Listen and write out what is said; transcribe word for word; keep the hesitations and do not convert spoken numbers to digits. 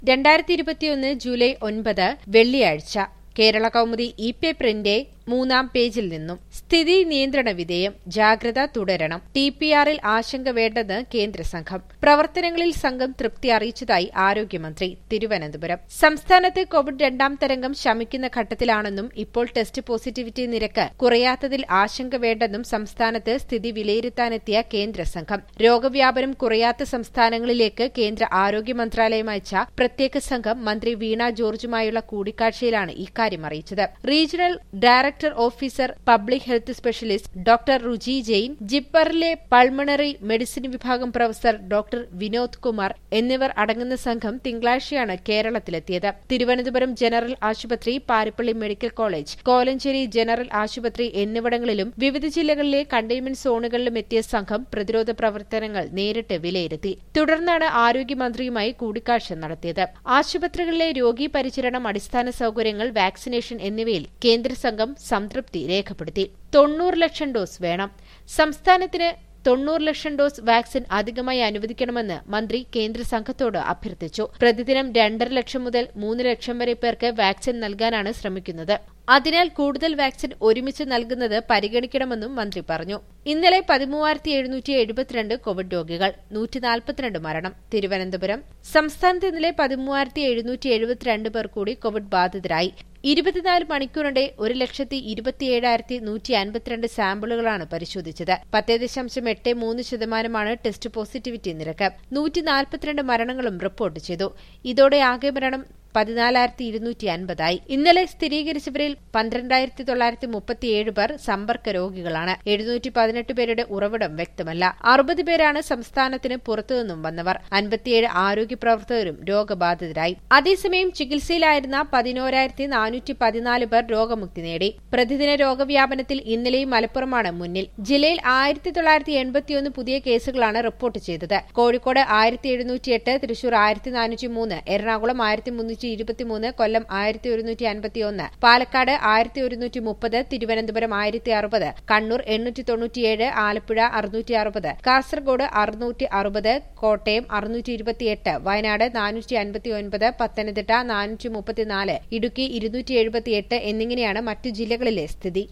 രണ്ടായിരത്തി ഇരുപത്തിയൊന്ന് ജൂലൈ ഒൻപത് വെള്ളിയാഴ്ച കേരള കൗമുദി ഇ പേപ്പറിന്റെ മൂന്നാം പേജിൽ നിന്നും സ്ഥിതി നിയന്ത്രണ വിധേയം, ജാഗ്രത തുടരണം. ടി പി ആറിൽ ആശങ്ക വേണ്ടെന്ന് കേന്ദ്ര സംഘം. പ്രവർത്തനങ്ങളിൽ സംഘം തൃപ്തി അറിയിച്ചതായി ആരോഗ്യമന്ത്രി. തിരുവനന്തപുരം. സംസ്ഥാനത്ത് കോവിഡ് രണ്ടാം തരംഗം ശമിക്കുന്ന ഘട്ടത്തിലാണെന്നും ഇപ്പോൾ ടെസ്റ്റ് പോസിറ്റിവിറ്റി നിരക്ക് കുറയാത്തതിൽ ആശങ്ക വേണ്ടെന്നും സംസ്ഥാനത്ത് സ്ഥിതി വിലയിരുത്താനെത്തിയ കേന്ദ്ര സംഘം. രോഗവ്യാപനം കുറയാത്ത സംസ്ഥാനങ്ങളിലേക്ക് കേന്ദ്ര ആരോഗ്യ മന്ത്രാലയം അയച്ച പ്രത്യേക സംഘം മന്ത്രി വീണ ജോർജുമായുള്ള കൂടിക്കാഴ്ചയിലാണ് ഇക്കാര്യം അറിയിച്ചത്. Regional director officer public health specialist doctor Ruchi Jain, ജിപ്മറിലെ പൾമണറി മെഡിസിൻ വിഭാഗം പ്രൊഫസർ ഡോക്ടർ വിനോദ് കുമാർ എന്നിവർ അടങ്ങുന്ന സംഘം തിങ്കളാഴ്ചയാണ് കേരളത്തിലെത്തിയത്. തിരുവനന്തപുരം ജനറൽ ആശുപത്രി, Parippally medical college, Kolenchery general ആശുപത്രി എന്നിവിടങ്ങളിലും വിവിധ ജില്ലകളിലെ കണ്ടെയ്ൻമെന്റ് സോണുകളിലും എത്തിയ സംഘം പ്രതിരോധ പ്രവർത്തനങ്ങൾ നേരിട്ട് വിലയിരുത്തി. തുടർന്നാണ് ആരോഗ്യമന്ത്രിയുമായി കൂടിക്കാഴ്ച നടത്തിയത്. ആശുപത്രികളിലെ രോഗീ പരിചരണം, അടിസ്ഥാന സൌകര്യങ്ങൾ, വാക്സിനേഷൻ എന്നിവയിൽ കേന്ദ്ര സംഘം സംതൃപ്തി രേഖപ്പെടുത്തി. തൊണ്ണൂറ് ലക്ഷം ഡോസ് വേണം. സംസ്ഥാനത്തിന് തൊണ്ണൂറ് ലക്ഷം ഡോസ് വാക്സിൻ അധികമായി അനുവദിക്കണമെന്ന് മന്ത്രി കേന്ദ്ര സംഘത്തോട് അഭ്യർത്ഥിച്ചു. പ്രതിദിനം രണ്ടര ലക്ഷം മുതൽ മൂന്ന് ലക്ഷം വരെ പേർക്ക് വാക്സിൻ നൽകാനാണ് ശ്രമിക്കുന്നത്. അതിനാൽ കൂടുതൽ വാക്സിൻ ഒരുമിച്ച് നൽകുന്നത് പരിഗണിക്കണമെന്നും മന്ത്രി പറഞ്ഞു. ഇന്നലെ പതിമൂവായിരത്തി എഴുന്നൂറ്റി എഴുപത്തിരണ്ട് കോവിഡ് രോഗികൾ, നൂറ്റി നാൽപ്പത്തിരണ്ട് മരണം. തിരുവനന്തപുരം. സംസ്ഥാനത്ത് ഇന്നലെ പതിമൂവായിരത്തി എഴുന്നൂറ്റി എഴുപത്തിരണ്ട് പേർ കൂടി കോവിഡ് ബാധിതരായി. ഇരുപത്തിനാല് മണിക്കൂറിന്റെ ഒരു ലക്ഷത്തി ഇരുപത്തിയേഴായിരത്തി നൂറ്റി അൻപത്തിരണ്ട് സാമ്പിളുകളാണ് പരിശോധിച്ചത്. പത്ത് ദശാംശം എട്ട് മൂന്ന് ശതമാനമാണ് ടെസ്റ്റ് പോസിറ്റിവിറ്റി നിരക്ക്. നൂറ്റി നാൽപ്പത്തിരണ്ട് മരണങ്ങളും റിപ്പോർട്ട് ചെയ്തു. ഇതോടെ ആകെ മരണം പതിനാലായിരത്തി ഇരുന്നൂറ്റി അൻപതായി. ഇന്നലെ സ്ഥിരീകരിച്ചവരിൽ പന്ത്രണ്ടായിരത്തി തൊള്ളായിരത്തി മുപ്പത്തിയേഴ് പേർ സമ്പർക്ക രോഗികളാണ്. എഴുന്നൂറ്റി പതിനെട്ട് പേരുടെ ഉറവിടം വ്യക്തമല്ല. അറുപത് പേരാണ് സംസ്ഥാനത്തിന് പുറത്തുനിന്നും വന്നവർ. അൻപത്തിയേഴ് ആരോഗ്യ പ്രവർത്തകരും രോഗബാധിതരായി. അതേസമയം ചികിത്സയിലായിരുന്ന പതിനോരായിരത്തി നാനൂറ്റി പതിനാല് പേർ രോഗമുക്തി നേടി. പ്രതിദിന രോഗവ്യാപനത്തിൽ ഇന്നലെയും മലപ്പുറമാണ് മുന്നിൽ. ജില്ലയിൽ ആയിരത്തി തൊള്ളായിരത്തി എൺപത്തിയൊന്ന് പുതിയ കേസുകളാണ് റിപ്പോർട്ട് ചെയ്തത്. കോഴിക്കോട് ആയിരത്തി എഴുന്നൂറ്റിയെട്ട്, തൃശൂർ ആയിരത്തി നാനൂറ്റി മൂന്ന്, എറണാകുളം ആയിരത്തി മുന്നൂറ്റി ഇരുപത്തിമൂന്ന്, കൊല്ലം ആയിരത്തി ഒരുന്നൂറ്റി അൻപത്തിയൊന്ന്, പാലക്കാട് ആയിരത്തി ഒരുന്നൂറ്റി മുപ്പത്, തിരുവനന്തപുരം ആയിരത്തി അറുപത്, കണ്ണൂർ എണ്ണൂറ്റി തൊണ്ണൂറ്റിയേഴ്, ആലപ്പുഴ അറുന്നൂറ്റി അറുപത്, കാസർഗോഡ് അറുന്നൂറ്റി അറുപത്, കോട്ടയം അറുന്നൂറ്റി ഇരുപത്തിയെട്ട്, വയനാട് നാനൂറ്റി അൻപത്തി ഒൻപത്, പത്തനംതിട്ട നാനൂറ്റി മുപ്പത്തിനാല്, ഇടുക്കി ഇരുന്നൂറ്റി എഴുപത്തിയെട്ട് എന്നിങ്ങനെയാണ് മറ്റു ജില്ലകളിലെ സ്ഥിതി.